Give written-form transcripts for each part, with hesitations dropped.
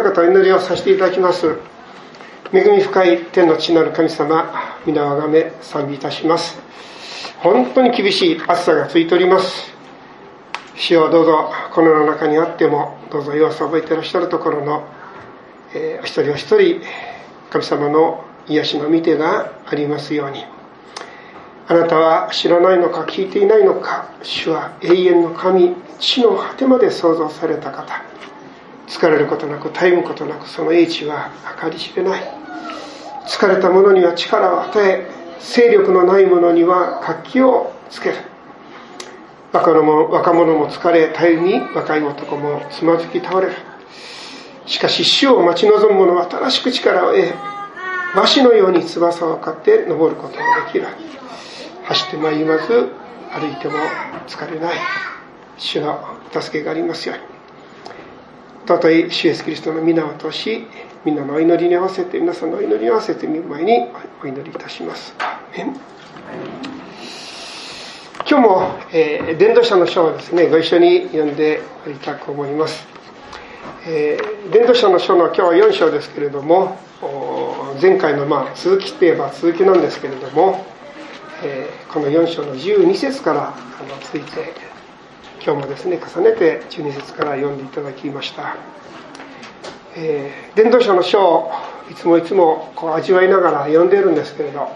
方お祈りをさせていただきます。恵み深い天の父なる神様、皆をあがめ賛美いたします。本当に厳しい暑さが続いております。主よ、どうぞこの世の中にあってもどうぞ弱さを覚えていらっしゃるところの、お一人お一人神様の癒しの御手がありますように。あなたは知らないのか聞いていないのか、主は永遠の神、地の果てまで創造された方、疲れることなく絶えむことなく、その英知は計り知れない。疲れた者には力を与え、勢力のない者には活気をつける。若者も疲れ絶えみ、若い男もつまずき倒れる。しかし主を待ち望む者は新しく力を得、和紙のように翼を買って登ることができる。走ってまいりまず、歩いても疲れない。主の助けがありますように。尊い主イエスキリストの皆を通し、みんなのお祈りに合わせて、皆さんのお祈りに合わせて見る前にお祈りいたします。今日も、伝道者の書をですね、ご一緒に読んでおりたく思います。伝道者の書の今日は4章ですけれども、前回の続きといえば続きなんですけれども、この4章の12節から続いて、今日もですね重ねて12節から読んでいただきました。伝道者の書をいつもこう味わいながら読んでいるんですけれど、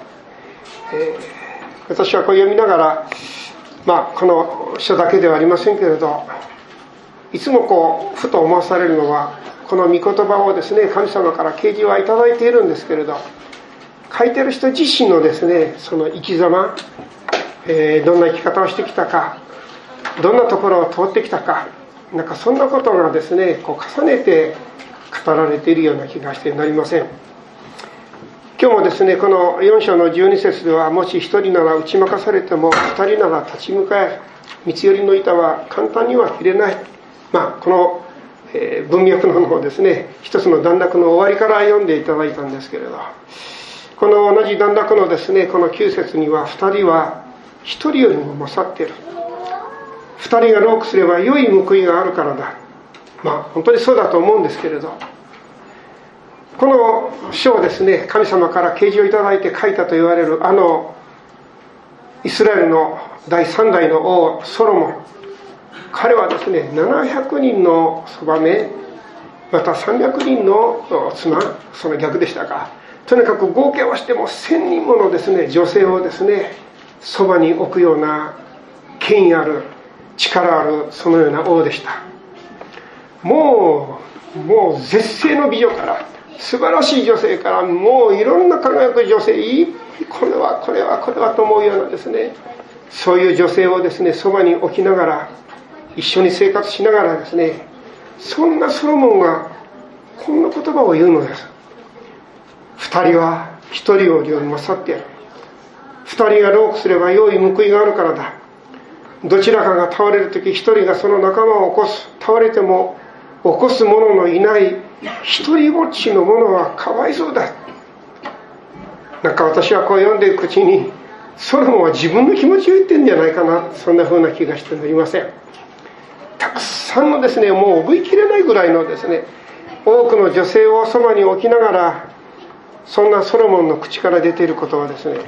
私はこう読みながら、この書だけではありませんけれど、いつもこうふと思わされるのは、この御言葉をですね神様から啓示はいただいているんですけれど、書いてる人自身のですねその生き様、どんな生き方をしてきたか、どんなところを通ってきたか、そんなことがですねこう重ねて語られているような気がしてなりません。今日もですねこの4章の12節では、もし一人なら打ち負かされても二人なら立ち向かえ、三つ寄りの板は簡単には切れない。この文脈の方ですね、一つの段落の終わりから読んでいただいたんですけれど、この同じ段落のですねこの9節には、二人は一人よりも勝っている。二人が労苦すれば良い報いがあるからだ。本当にそうだと思うんですけれど、この書をですね神様から啓示をいただいて書いたと言われるイスラエルの第3代の王ソロモン、彼はですね700人のそばめ、また300人の妻、その逆でしたか、とにかく合計をしても1000人ものですね女性をですねそばに置くような権威ある力あるそのような王でした。もう絶世の美女から、素晴らしい女性から、もういろんな輝く女性、これはと思うようなですね、そういう女性をですねそばに置きながら、一緒に生活しながらですね、そんなソロモンがこんな言葉を言うのです。二人は一人よりも勝っている。二人が労苦すれば良い報いがあるからだ。どちらかが倒れるとき、一人がその仲間を起こす。倒れても起こす者のいない一人ぼっちの者はかわいそうだ。私はこう読んでいくうちに、ソロモンは自分の気持ちを言ってるんじゃないかな、そんな風な気がしてなりません。たくさんのですね、もう覚えきれないぐらいのですね、多くの女性をそばに置きながら、そんなソロモンの口から出ていることはですね、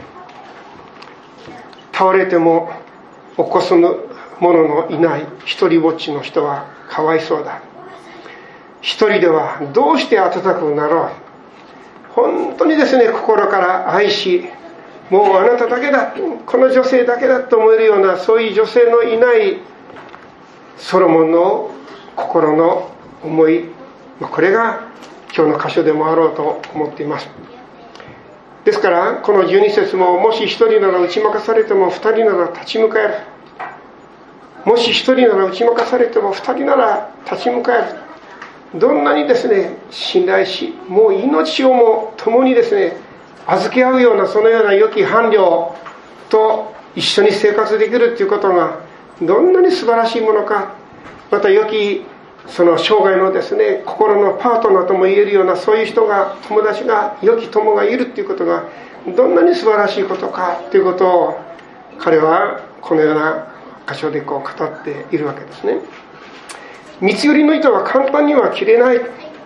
倒れても起こす者のいない一人ぼっちの人はかわいそうだ。一人ではどうして温かくなろう。本当にですね心から愛し、もうあなただけだ、この女性だけだと思えるような、そういう女性のいないソロモンの心の思い、これが今日の箇所でもあろうと思っています。ですからこの12節も、もし一人なら打ち負かされても二人なら立ち向かえる。もし一人なら打ち負かされても二人なら立ち向かえる。どんなにですね信頼し、もう命をも共にですね預け合うような、そのような良き伴侶と一緒に生活できるということがどんなに素晴らしいものか、また良きその生涯のですね心のパートナーとも言えるような、そういう人が、友達が、良き友がいるということがどんなに素晴らしいことかということを、彼はこのような箇所でこう語っているわけですね。三つ寄りの糸は簡単には切れない。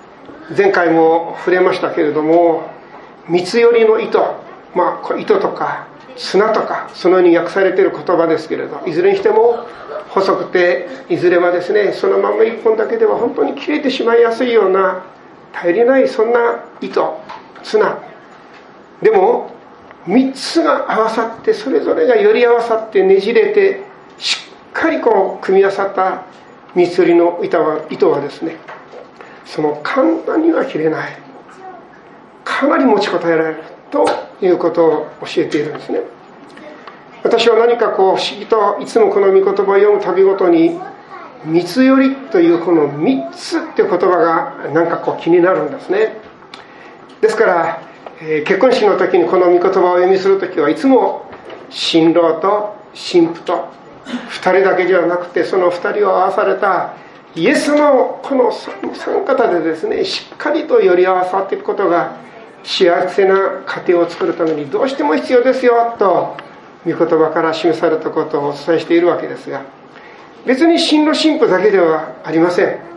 前回も触れましたけれども、三つよりの糸、糸とか綱とかそのように訳されている言葉ですけれど、いずれにしても細くて、いずれはですね、そのまま一本だけでは本当に切れてしまいやすいような頼りない、そんな糸、綱でも3つが合わさって、それぞれがより合わさってねじれてしっかり組み合わさった三つ折りの糸はですね、その簡単には切れない、かなり持ちこたえられるということを教えているんですね。私は何か不思議といつもこの御言葉を読むたびごとに、三つよりというこの3つっていう言葉がなんか気になるんですね。ですから、結婚式の時にこの御言葉を読みする時はいつも新郎と新婦と2人だけではなくて、その2人を合わされたイエス様をこの3方でですね、しっかりとより合わさっていくことが幸せな家庭を作るためにどうしても必要ですよと御言葉から示されたことをお伝えしているわけですが、別に新郎新婦だけではありません。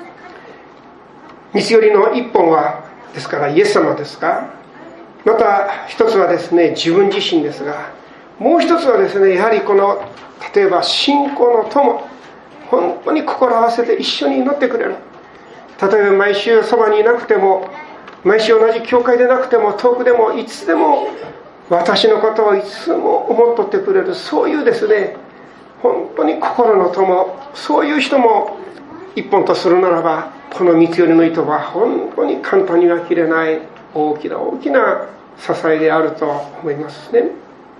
三つよりの一本はですからイエス様ですが、また一つはですね、自分自身ですが、もう一つはですね、やはり例えば信仰の友、本当に心合わせて一緒に祈ってくれる。例えば毎週そばにいなくても、毎週同じ教会でなくても、遠くでもいつでも私のことをいつも思っとってくれる、そういうですね、本当に心の友、そういう人も一本とするならば、この三つよりの糸は本当に簡単には切れない大きな大きな支えであると思いますね。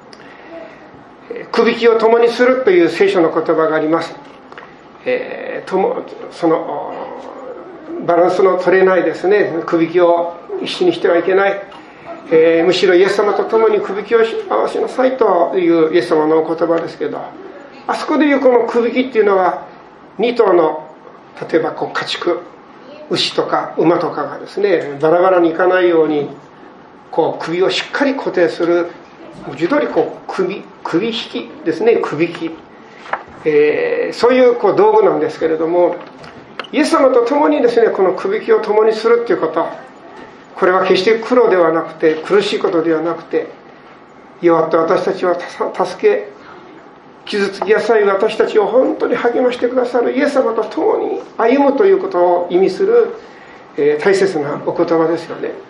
くびきを共にするという聖書の言葉があります。そのバランスの取れないですね、くびきを一緒にしてはいけない、むしろイエス様と共にくびきを合わせなさいというイエス様のお言葉ですけど、あそこでいうこのくびきっていうのは2頭の、例えば家畜、牛とか馬とかがですね、バラバラにいかないように首をしっかり固定する、文字通り首引きですね、首引き、そういう道具なんですけれども、イエス様と共にですね、この首引きを共にするということ、これは決して苦労ではなくて、苦しいことではなくて、弱って私たちは助け、傷つきやすい私たちを本当に励ましてくださるイエス様と共に歩むということを意味する、大切なお言葉ですよね。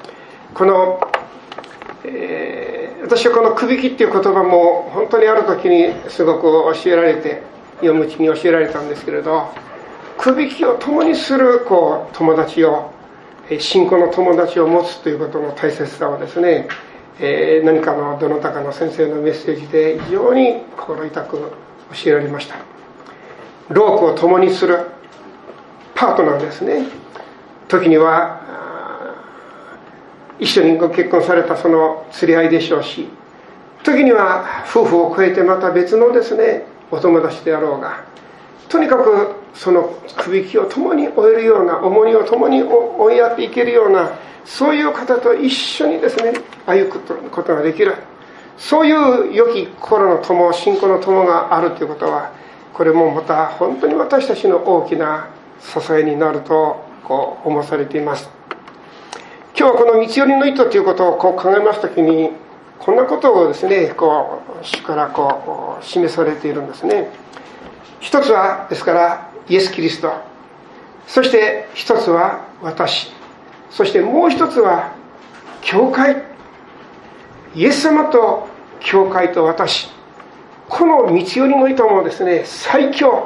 私はこのくびきっていう言葉も本当にある時にすごく教えられて、読むうちに教えられたんですけれど、くびきを共にする友達を、信仰の友達を持つということの大切さをですね、何かのどなたかの先生のメッセージで非常に心痛く教えられました。労苦を共にするパートナーですね。時には一緒にご結婚されたその連れ合いでしょうし、時には夫婦を超えてまた別のですね、お友達であろうが、とにかくそのくびきを共に負えるような、重荷を共に追いやっていけるような、そういう方と一緒にですね、歩くことができる、そういう良き心の友、信仰の友があるということは、これもまた本当に私たちの大きな支えになると思されています。今日はこの三つよりの糸ということを考えますときに、こんなことをですね、主から示されているんですね。一つはですからイエス・キリスト、そして一つは私、そしてもう一つは教会、イエス様と教会と私、この三つよりの糸もですね、最強、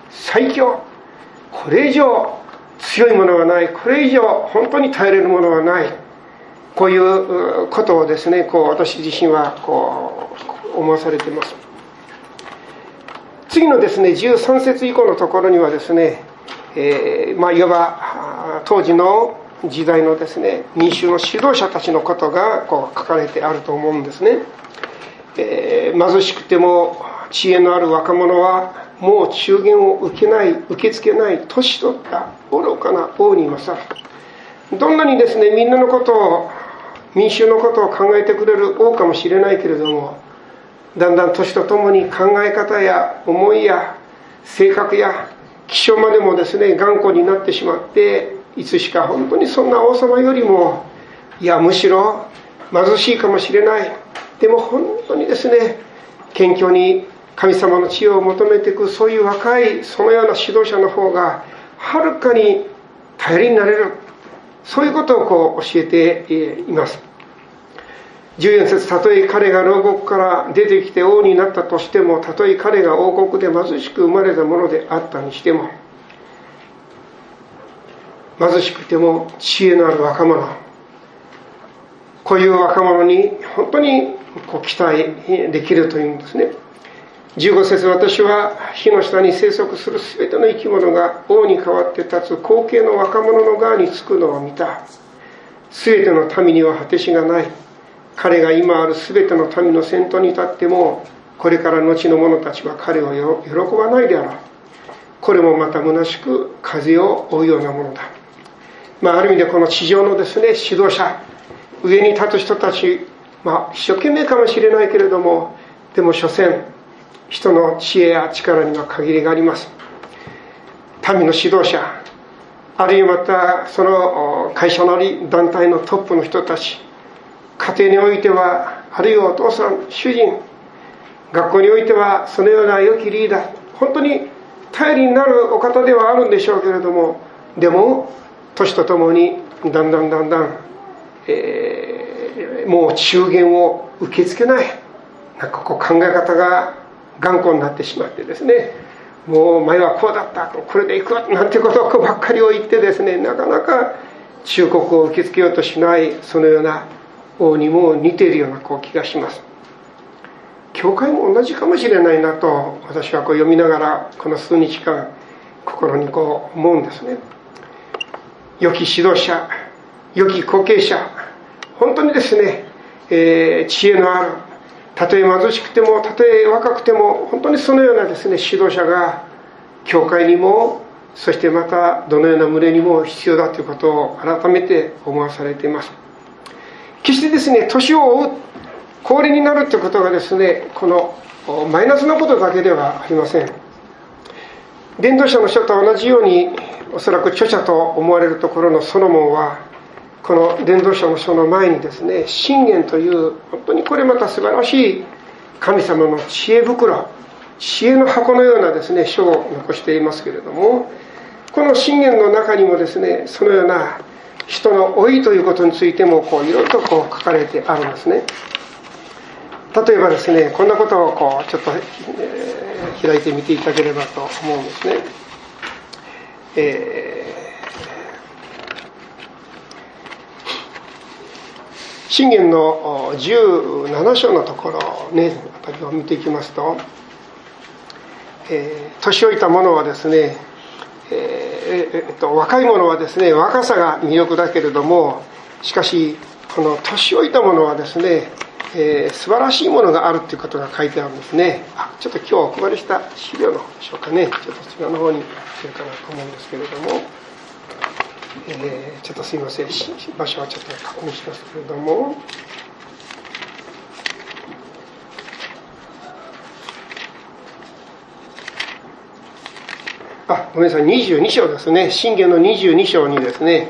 これ以上強いものはない、これ以上本当に耐えれるものはない、こういうことをですね、私自身は思わされています。次のですね、13節以降のところにはですね、いわば当時の時代のですね、民衆の指導者たちのことが書かれてあると思うんですね。貧しくても知恵のある若者はもう中言を受け付けない年取った愚かな王に勝る。どんなにですね、みんなのことを、民衆のことを考えてくれる王かもしれないけれども、だんだん年とともに考え方や思いや性格や気性までもですね、頑固になってしまって、 いつしか本当にそんな王様よりも、いやむしろ貧しいかもしれない、でも本当にですね謙虚に神様の知恵を求めていく、そういう若いそのような指導者の方がはるかに頼りになれる、そういうことを教えています。14節、たとえ彼が牢獄から出てきて王になったとしても、たとえ彼が王国で貧しく生まれたものであったにしても、貧しくても知恵のある若者、こういう若者に本当に期待できるというんですね。15節、私は火の下に生息するすべての生き物が王に代わって立つ後継の若者の側につくのを見た。すべての民には果てしがない。彼が今あるすべての民の先頭に立っても、これから後の者たちは彼を喜ばないであろう。これもまた虚しく風を追うようなものだ。ある意味でこの地上のですね指導者、上に立つ人たち、一生懸命かもしれないけれども、でも所詮人の知恵や力には限りがあります。民の指導者、あるいはまたその会社なり団体のトップの人たち、家庭においては、あるいはお父さん、主人、学校においてはそのような良きリーダー、本当に頼りになるお方ではあるんでしょうけれども、でも年とともにだんだんもう中言を受け付けない、考え方が頑固になってしまってですね、もう前はこうだった、これでいくなんてことばっかりを言ってですね、なかなか忠告を受け付けようとしない、そのような王にも似ているような気がします。教会も同じかもしれないなと、私は読みながらこの数日間心に思うんですね。良き指導者、良き後継者、本当にですね、知恵のある、たとえ貧しくても、たとえ若くても、本当にそのようなですね指導者が教会にも、そしてまたどのような群れにも必要だということを改めて思わされています。決してですね年を追う、高齢になるということがですね、このマイナスなことだけではありません。伝道者の書と同じように、おそらく著者と思われるところのソロモンは、この伝道者の書の前にですね、箴言という本当にこれまた素晴らしい神様の知恵袋、知恵の箱のようなですね書を残していますけれども、この箴言の中にもですね、そのような人の老いということについてもいろいろと書かれてあるんですね。例えばですね、こんなことをちょっと、開いてみていただければと思うんですね。箴言の17章のところね、あたりを見ていきますと、年老いた者はですね、若い者はですね、若さが魅力だけれども、しかしこの年老いた者はですね、素晴らしいものがあるということが書いてあるんですね。ちょっと今日お配りした資料の方でしょうかね、ちょっとそちらの方に来てるかなと思うんですけれども、ちょっとすいません、場所はちょっと確認しますけれども、ごめんなさい、22章ですね。箴言の22章にですね、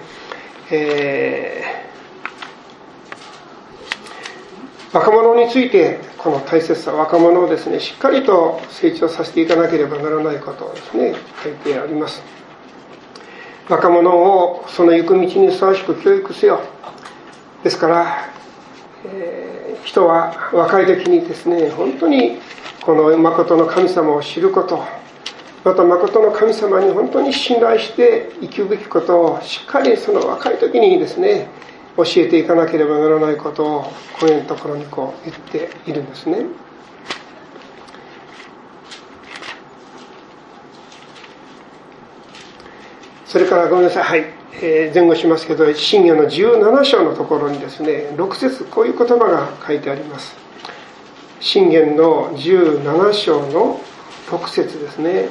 若者について、この大切さ、若者をですねしっかりと成長させていかなければならないことをですね書いてあります。若者をその行く道にふさわしく教育せよ。ですから、人は若い時にですね、本当にこの誠の神様を知ること、また誠の神様に本当に信頼して生きるべきことをしっかりその若い時にですね教えていかなければならないことをこのところに言っているんですね。それからごめんなさい、前後しますけど、箴言の17章のところにですね、6節こういう言葉が書いてあります。箴言の17章の6節ですね。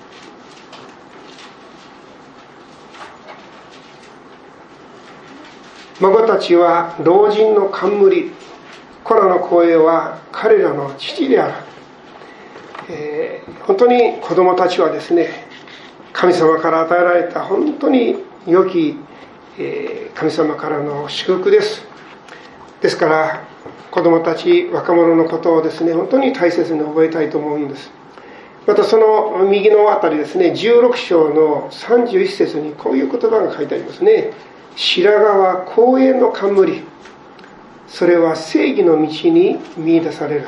孫たちは老人の冠、子らの声は彼らの父である。本当に子供たちはですね、神様から与えられた本当に良き神様からの祝福です。ですから子どもたち若者のことをですね、本当に大切に覚えたいと思うんです。またその右のあたりですね、16章の31節にこういう言葉が書いてありますね。白髪は光栄の冠、それは正義の道に見出される。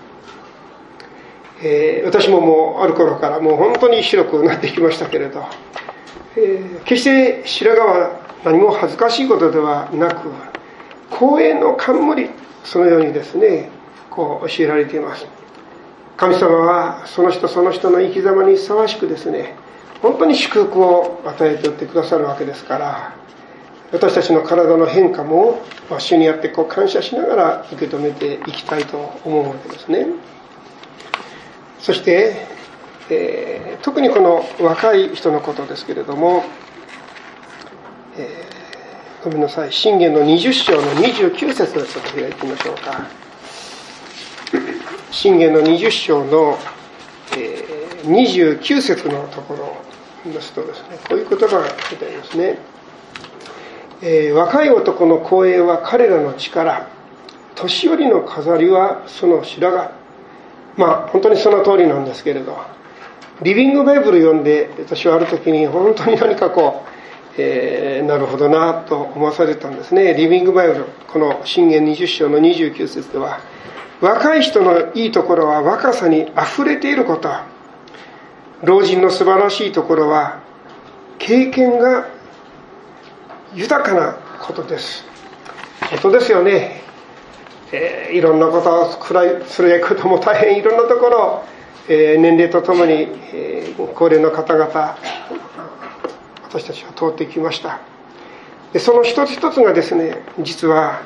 私ももうある頃からもう本当に白くなってきましたけれど、決して白髪は何も恥ずかしいことではなく、光栄の冠、そのようにですね、こう教えられています。神様はその人その人の生き様にふさわしくですね、本当に祝福を与えておってくださるわけですから、私たちの体の変化も主にあって感謝しながら受け止めていきたいと思うわけですね。そして、特にこの若い人のことですけれども、ごめんなさい、箴言の20章の29節をちょっと開いてみましょうか。箴言の20章の、29節のところを見ますとですね、こういう言葉が書いてありますね。若い男の光栄は彼らの力、年寄りの飾りはその白髪。本当にその通りなんですけれど、リビングバイブル読んで私はある時に本当に何かなるほどなと思わされたんですね。リビングバイブル、この箴言20章の29節では、若い人のいいところは若さにあふれていること、老人の素晴らしいところは経験が豊かなことです。本当ですよね。いろんなことをつらいことも大変いろんなところ、年齢とともに、高齢の方々私たちは通ってきました。でその一つ一つがですね、実は、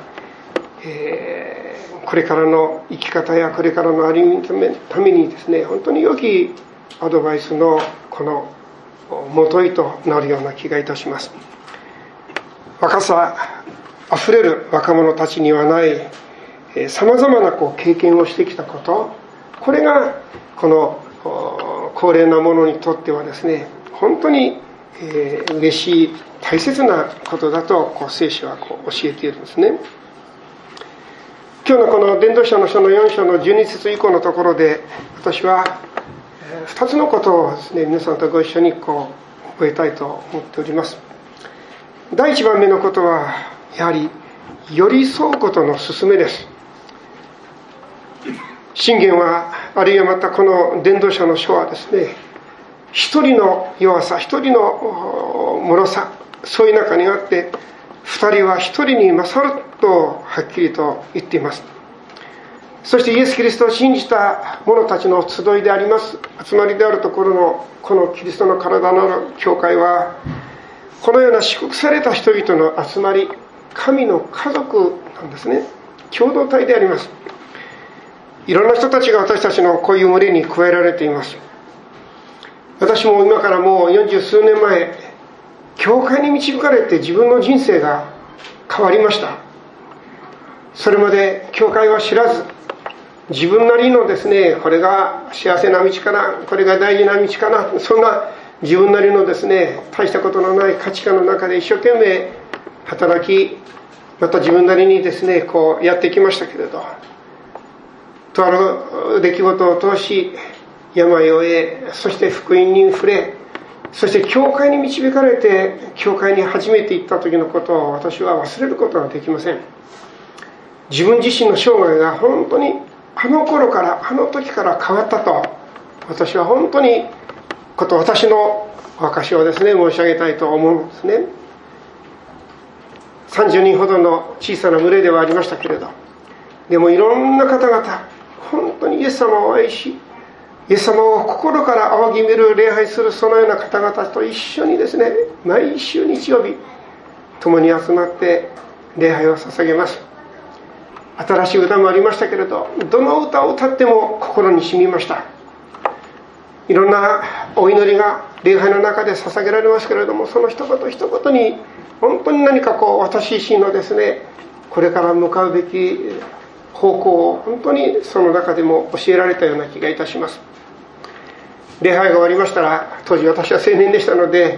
これからの生き方やこれからの歩みのためにですね、本当に良きアドバイスのこの元へとなるような気がいたします。若さあふれる若者たちにはないさまざまな経験をしてきたこと、これがこの高齢な者にとってはですね、本当に嬉しい大切なことだと聖書は教えているんですね。今日のこの伝道者の書の4章の12節以降のところで、私は2つのことをですね、皆さんとご一緒に覚えたいと思っております。第1番目のことはやはり寄り添うことの勧めです。箴言は、あるいはまたこの伝道者の書はですね、一人の弱さ、一人の脆さ、そういう中にあって二人は一人に勝るとはっきりと言っています。そしてイエス・キリストを信じた者たちの集いであります、集まりであるところのこのキリストの体の教会は、このような祝福された人々の集まり、神の家族なんですね。共同体であります。いろんな人たちが私たちのこういう群れに加えられています。私も今からもう40数年前、教会に導かれて自分の人生が変わりました。それまで教会は知らず、自分なりのですね、これが幸せな道かな、これが大事な道かな、そんな自分なりのですね、大したことのない価値観の中で一生懸命働き、また自分なりにですね、やってきましたけれど、とある出来事を通し病を得、そして福音に触れ、そして教会に導かれて教会に初めて行った時のことを私は忘れることができません。自分自身の生涯が本当にあの頃からあの時から変わったと、私は本当に私の証をですね申し上げたいと思うんですね。30人ほどの小さな群れではありましたけれど、でもいろんな方々、本当にイエス様を愛し、イエス様を心から仰ぎ見る、礼拝するそのような方々と一緒にですね、毎週日曜日共に集まって礼拝を捧げます。新しい歌もありましたけれど、どの歌を歌っても心に染みました。いろんなお祈りが礼拝の中で捧げられますけれども、その一言一言に本当に何か私自身のですね、これから向かうべき方向を本当にその中でも教えられたような気がいたします。礼拝が終わりましたら、当時私は青年でしたので、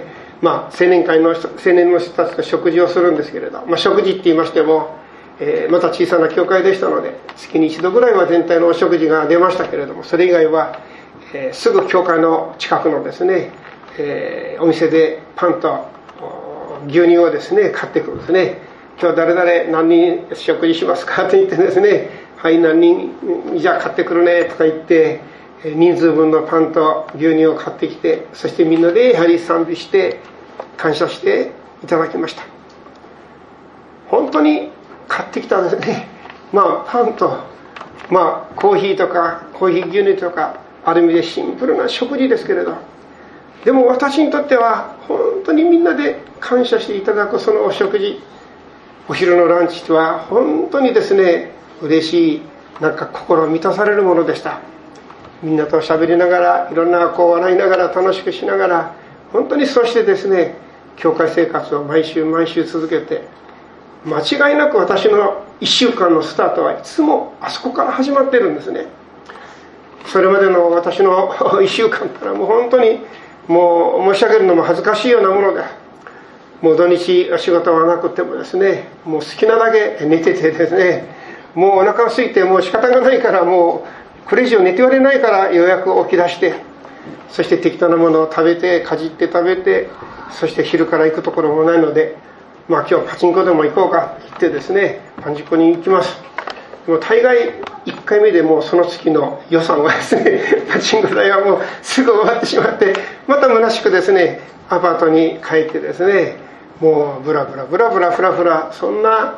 青年の人たちと食事をするんですけれど、食事って言いましても、また小さな教会でしたので月に一度ぐらいは全体のお食事が出ましたけれども、それ以外は、すぐ教会の近くのですね、お店でパンと牛乳をですね買ってくるんですね。今日誰々何人食事しますかと言ってですね、はい何人じゃあ買ってくるねとか言って人数分のパンと牛乳を買ってきて、そしてみんなでやはり賛美して感謝していただきました。本当に買ってきたですね、パンと、コーヒーとかコーヒー牛乳とか、ある意味でシンプルな食事ですけれど、でも私にとっては本当にみんなで感謝していただくそのお食事、お昼のランチは本当にですね嬉しい、心満たされるものでした。みんなと喋りながら、いろんな笑いながら楽しくしながら、本当にそしてですね教会生活を毎週毎週続けて、間違いなく私の1週間のスタートはいつもあそこから始まっているんですね。それまでの私の1週間からもう本当にもう申し上げるのも恥ずかしいようなもので、もう土日仕事がなくてもですね、もう好きなだけ寝ててですね、もうお腹が空いてもう仕方がないから、もうこれ以上寝てられないからようやく起き出して、そして適当なものを食べて、かじって食べて、そして昼から行くところもないので、今日パチンコでも行こうかって言ってですね、パチンコに行きます。でも大概1回目でもうその月の予算はですね、パチンコ代はもうすぐ終わってしまって、また虚しくですねアパートに帰ってですね、もうブラブラブラブラフラフラ、そんな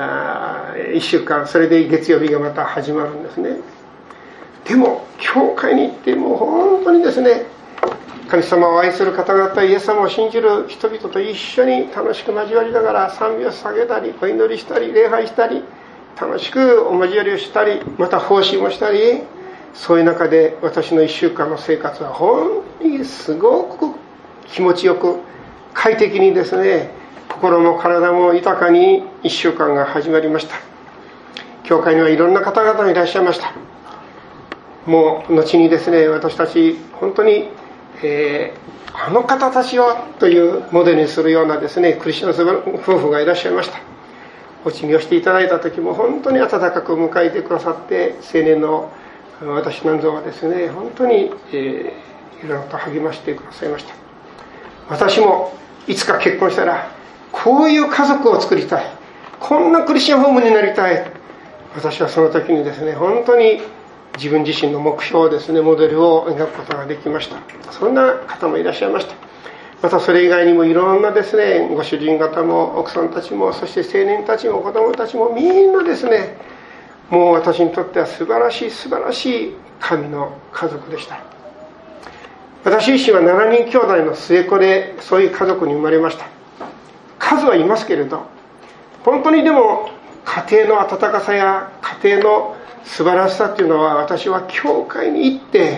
1週間、それで月曜日がまた始まるんですね。でも教会に行ってもう本当にですね、神様を愛する方々、イエス様を信じる人々と一緒に楽しく交わりながら賛美を捧げたり、お祈りしたり、礼拝したり、楽しくお交わりをしたり、また奉仕もしたり、そういう中で私の1週間の生活は本当にすごく気持ちよく快適にですね、心も体も豊かに1週間が始まりました。教会にはいろんな方々がいらっしゃいました。もう後にですね、私たち本当に、あの方たちをというモデルにするようなですねクリスチャン夫婦がいらっしゃいました。お辞儀をしていただいた時も本当に温かく迎えてくださって、青年の私なんぞはですね本当に、いろいろと励ましてくださいました。私もいつか結婚したらこういう家族を作りたい、こんなクリスチャンホームになりたい、私はその時にですね本当に自分自身の目標をですね、モデルを描くことができました。そんな方もいらっしゃいました。またそれ以外にもいろんなですね、ご主人方も奥さんたちも、そして青年たちも子供たちもみんなですね、もう私にとっては素晴らしい素晴らしい神の家族でした。私自身は7人兄弟の末っ子で、そういう家族に生まれました。数はいますけれど、本当にでも家庭の温かさや家庭の素晴らしさというのは、私は教会に行って、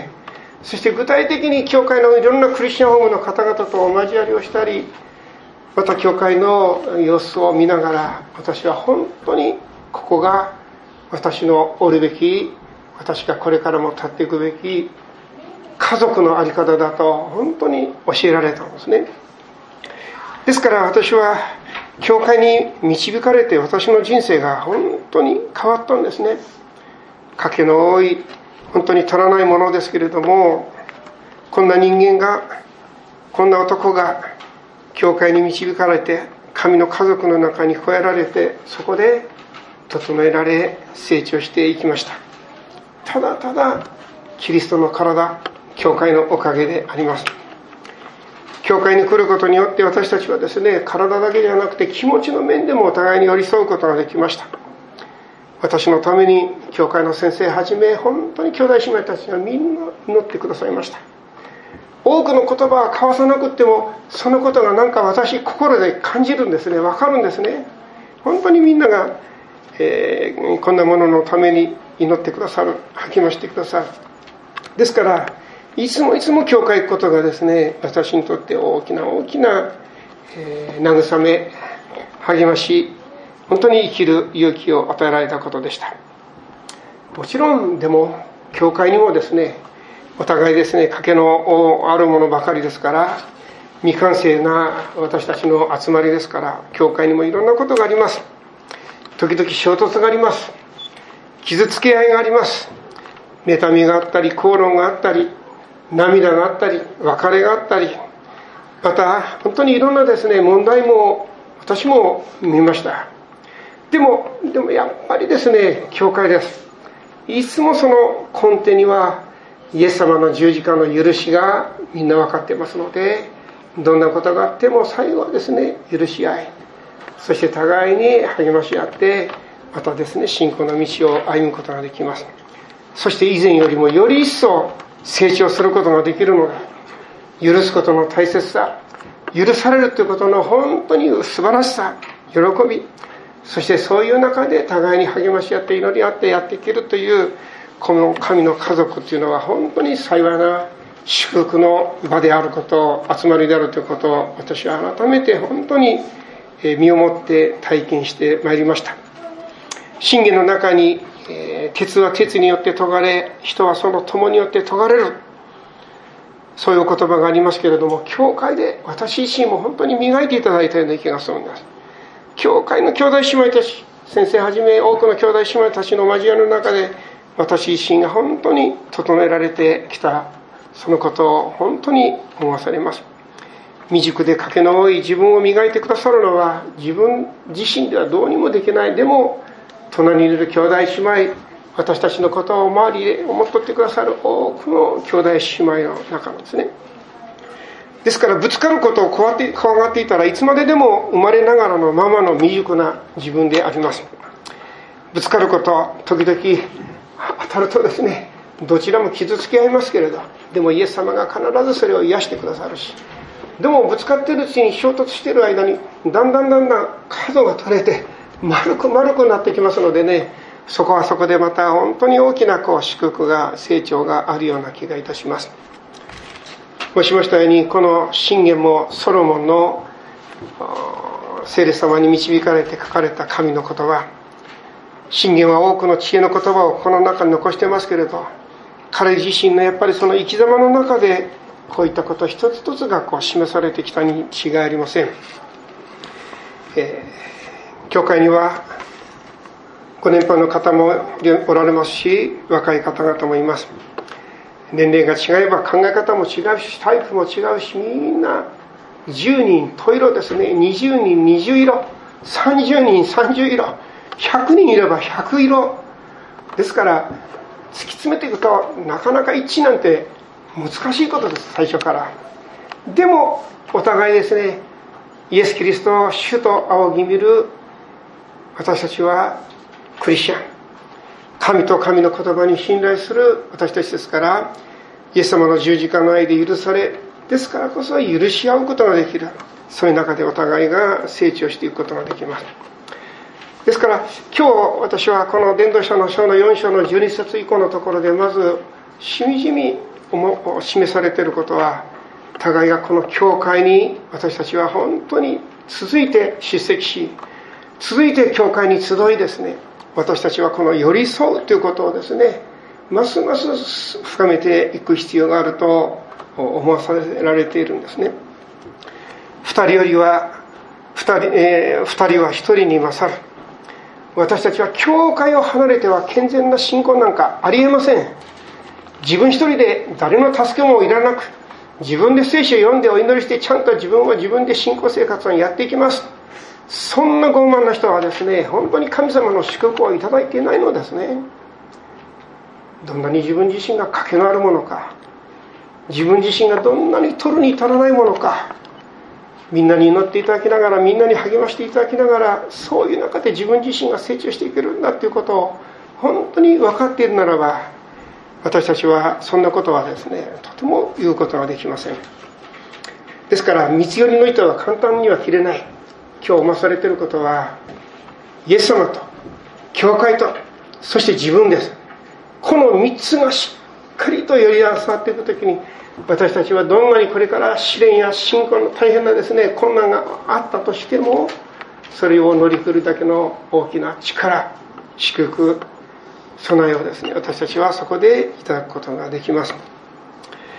そして具体的に教会のいろんなクリスチャンホームの方々とお交わりをしたり、また教会の様子を見ながら、私は本当にここが私のおるべき、私がこれからも立っていくべき家族の在り方だと本当に教えられたんですね。ですから私は教会に導かれて、私の人生が本当に変わったんですね。賭けの多い、本当に足らないものですけれども、こんな人間が、こんな男が教会に導かれて、神の家族の中に加えられて、そこで整えられ成長していきました。ただただキリストの体、教会のおかげであります。教会に来ることによって、私たちはですね、体だけではなくて気持ちの面でもお互いに寄り添うことができました。私のために教会の先生はじめ、本当に兄弟姉妹たちがみんな祈ってくださいました。多くの言葉は交わさなくっても、そのことが私心で感じるんですね。わかるんですね。本当にみんなが、こんなもののために祈ってくださる、励ましてくださる。ですからいつもいつも教会行くことがですね、私にとって大きな大きな、慰め、励まし、本当に生きる勇気を与えられたことでした。もちろんでも教会にもですね、お互いですね、賭けのあるものばかりですから、 未完成な私たちの集まりですから、教会にもいろんなことがあります。時々衝突があります。傷つけ合いがあります。妬みがあったり、口論があったり、涙があったり、別れがあったり、また本当にいろんなですね、問題も私も見ました。でもやっぱりですね、教会です。いつもその根底にはイエス様の十字架の許しがみんな分かっていますので、どんなことがあっても最後はですね、許し合い、そして互いに励まし合って、またですね、信仰の道を歩むことができます。そして以前よりもより一層成長することができるのが、許すことの大切さ、許されるということの本当に素晴らしさ、喜び、そしてそういう中で互いに励まし合って祈り合ってやっていけるという、この神の家族というのは本当に幸いな祝福の場であることを、集まりであるということを、私は改めて本当に身をもって体験してまいりました。箴言の中に、鉄は鉄によって研がれ、人はその友によって研がれる、そういう言葉がありますけれども、教会で私自身も本当に磨いていただいたような気がするんです。教会の兄弟姉妹たち、先生はじめ多くの兄弟姉妹たちの交わりの中で、私自身が本当に整えられてきた、そのことを本当に思わされます。未熟で賭けの多い自分を磨いてくださるのは、自分自身ではどうにもできない。でも隣にいる兄弟姉妹、私たちのことを周りで思っとってくださる多くの兄弟姉妹の中なんですね。ですからぶつかることを怖がっていたら、いつまででも生まれながらのままの未熟な自分であります。ぶつかること、時々当たるとですね、どちらも傷つけ合いますけれど、でもイエス様が必ずそれを癒してくださるし、でもぶつかっているうちに、衝突している間にだんだん角が取れて丸くなってきますのでね、そこはそこでまた本当に大きな祝福が、成長があるような気がいたします。申しましたように、この箴言もソロモンの聖霊様に導かれて書かれた神の言葉。箴言は多くの知恵の言葉をこの中に残してますけれど、彼自身のやっぱりその生き様の中でこういったこと一つ一つが示されてきたに違いありません。教会にはご年配の方もおられますし、若い方々もいます。年齢が違えば考え方も違うし、タイプも違うし、みんな10人十色ですね。20人20色、30人30色、100人いれば100色ですから、突き詰めていくとなかなか一致なんて難しいことです、最初から。でもお互いですね、イエス・キリストを主と仰ぎ見る私たちはクリスチャン、神と神の言葉に信頼する私たちですから、イエス様の十字架の愛で許され、ですからこそ許し合うことができる。そういう中でお互いが成長していくことができます。ですから今日私はこの伝道者の書の4章の12節以降のところで、まずしみじみ示されていることは、互いがこの教会に私たちは本当に続いて出席し、続いて教会に集いですね、私たちはこの寄り添うということをですね、ますます深めていく必要があると思わされられているんですね。二人は一人に勝る。私たちは教会を離れては健全な信仰なんかありえません。自分一人で誰の助けもいらなく、自分で聖書を読んでお祈りして、ちゃんと自分は自分で信仰生活をやっていきます。そんな傲慢な人はですね、本当に神様の祝福をいただいていないのですね。どんなに自分自身が賭けのあるものか、自分自身がどんなに取るに足らないものか、みんなに祈っていただきながら、みんなに励ましていただきながら、そういう中で自分自身が成長していけるんだということを本当に分かっているならば、私たちはそんなことはですね、とても言うことができません。ですから三つ寄りの糸は簡単には切れない。今日思わされていることは、イエス様と教会と、そして自分です。この3つがしっかりと寄り合わさっていくときに、私たちはどんなにこれから試練や信仰の大変なですね、困難があったとしても、それを乗り切るだけの大きな力、祝福、備えをですね、私たちはそこでいただくことができます。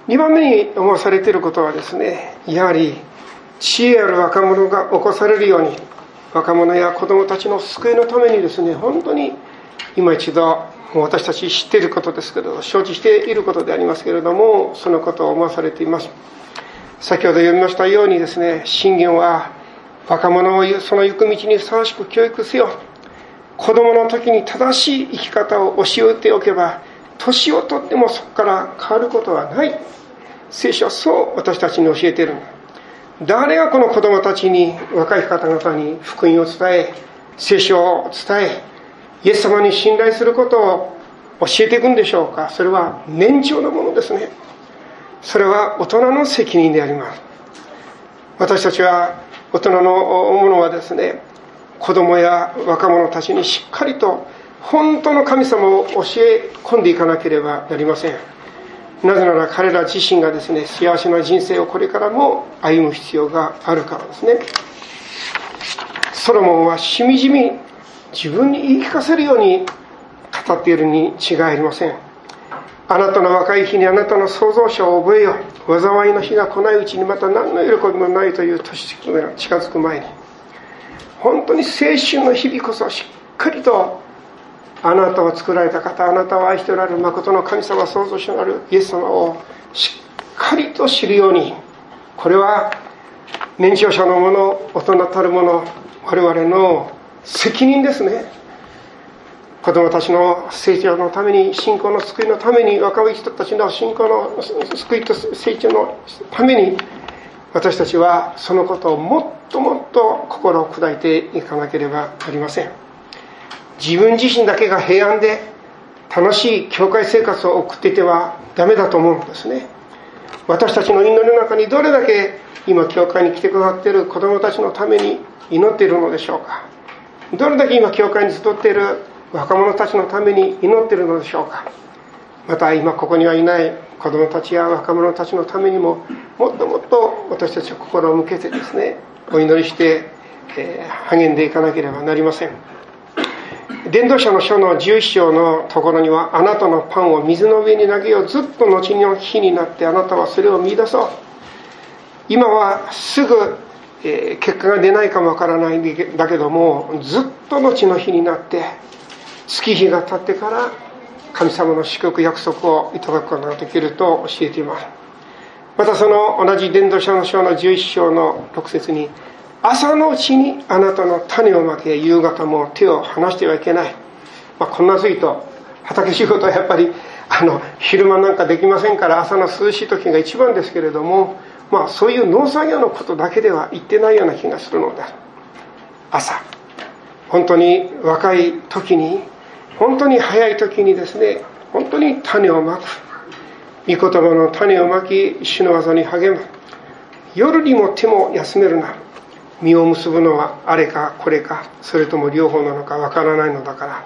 2番目に思わされていることはですね、やはり知恵ある若者が起こされるように、若者や子供たちの救いのためにですね、本当に今一度私たち知っていることですけれど、承知していることでありますけれども、そのことを思わされています。先ほど読みましたようにですね、箴言は若者をその行く道にふさわしく教育せよ。子供の時に正しい生き方を教えておけば、年をとってもそこから変わることはない。聖書はそう私たちに教えているんだ。誰がこの子供たちに、若い方々に福音を伝え、聖書を伝え、イエス様に信頼することを教えていくんでしょうか。それは年長のものですね。それは大人の責任であります。私たちは大人のものはですね、子供や若者たちにしっかりと本当の神様を教え込んでいかなければなりません。なぜなら彼ら自身がですね、幸せな人生をこれからも歩む必要があるからですね。ソロモンはしみじみ自分に言い聞かせるように語っているに違いありません。あなたの若い日にあなたの創造者を覚えよ。災いの日が来ないうちにまた何の喜びもないという年が近づく前に、本当に青春の日々こそしっかりとあなたを作られた方、あなたを愛しておられる誠の神様、創造主なるイエス様をしっかりと知るように、これは年長者の者、大人たる者、我々の責任ですね。子供たちの成長のために、信仰の救いのために、若い人たちの信仰の救いと成長のために、私たちはそのことをもっともっと心を砕いていかなければなりません。自分自身だけが平安で楽しい教会生活を送っていてはダメだと思うんですね。私たちの祈りの中にどれだけ今教会に来てくださっている子供たちのために祈っているのでしょうか。どれだけ今教会に集っている若者たちのために祈っているのでしょうか。また今ここにはいない子供たちや若者たちのためにももっともっと私たちは心を向けてですね、お祈りして、励んでいかなければなりません。伝道者の書の11章のところには、あなたのパンを水の上に投げよう。ずっと後の日になってあなたはそれを見出そう。今はすぐ、結果が出ないかもわからないんだけども、ずっと後の日になって月日が経ってから神様の祝福約束をいただくことができると教えています。またその同じ伝道者の書の11章の6節に、朝のうちにあなたの種をまけ、夕方も手を離してはいけない。こんな暑いと畑仕事はやっぱり昼間なんかできませんから、朝の涼しい時が一番ですけれども、そういう農作業のことだけでは言ってないような気がするのです。朝本当に若い時に、本当に早い時にですね、本当に種をまく、御言葉の種をまき、主の技に励む。夜にも手も休めるな。実を結ぶのはあれかこれか、それとも両方なのかわからないのだから。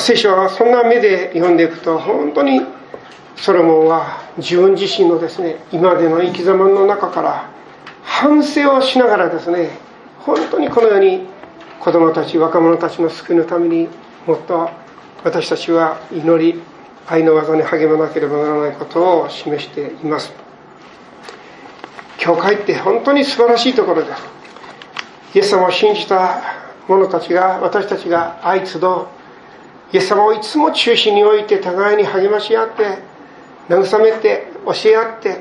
聖書はそんな目で読んでいくと、本当にソロモンは自分自身のですね、今までの生き様の中から反省をしながらですね、本当にこのように子供たち、若者たちの救いのためにもっと私たちは祈り、愛の技に励まなければならないことを示しています。教会って本当に素晴らしいところです。イエス様を信じた者たちが、私たちが相集う、イエス様をいつも中心に置いて互いに励まし合って、慰めて、教え合って、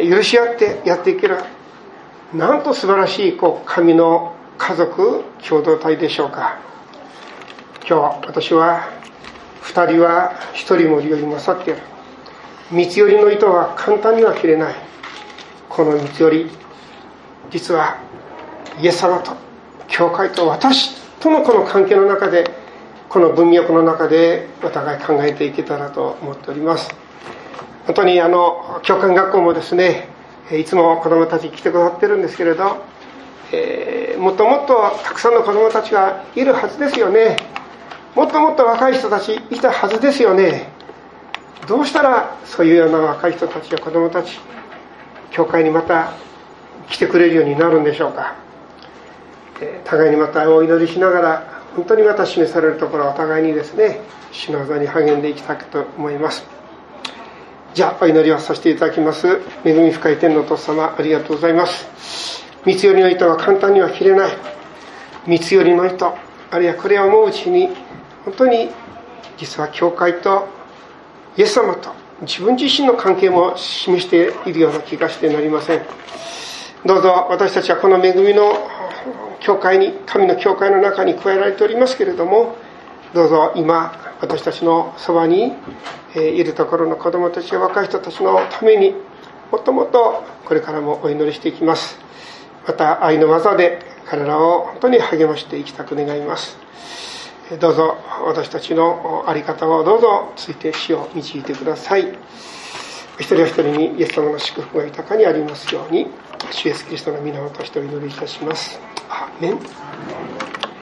許し合ってやっていける、なんと素晴らしい神の家族共同体でしょうか。今日私は2人は1人もより勝っている。三つ折りの糸は簡単には切れない。この三つ折り、実はイエス様と教会と私とのこの関係の中で、この文脈の中でお互い考えていけたらと思っております。本当に教会学校もですね、いつも子どもたち来てくださってるんですけれど、もっともっとたくさんの子どもたちがいるはずですよね。もっともっと若い人たちいたはずですよね。どうしたらそういうような若い人たちや子どもたち、教会にまた来てくれるようになるんでしょうか。互いにまたお祈りしながら、本当にまた示されるところはお互いにですね、主の技に励んでいきたいと思います。 じゃあお祈りをさせていただきます。恵み深い天のお父様、ありがとうございます。三つ寄りの糸は簡単には切れない。三つ寄りの糸、あるいはこれを思ううちに、本当に実は教会とイエス様と自分自身の関係も示しているような気がしてなりません。どうぞ私たちはこの恵みの教会に、神の教会の中に加えられておりますけれども、どうぞ今私たちのそばにいるところの子どもたちや若い人たちのためにもっともっとこれからもお祈りしていきます。また愛の技で彼らを本当に励ましていきたく願います。どうぞ私たちの在り方をどうぞついて主を導いてください。一人お一人にイエス様の祝福が豊かにありますように、主イエスキリストの皆をとしてお祈りいたします。アーメン。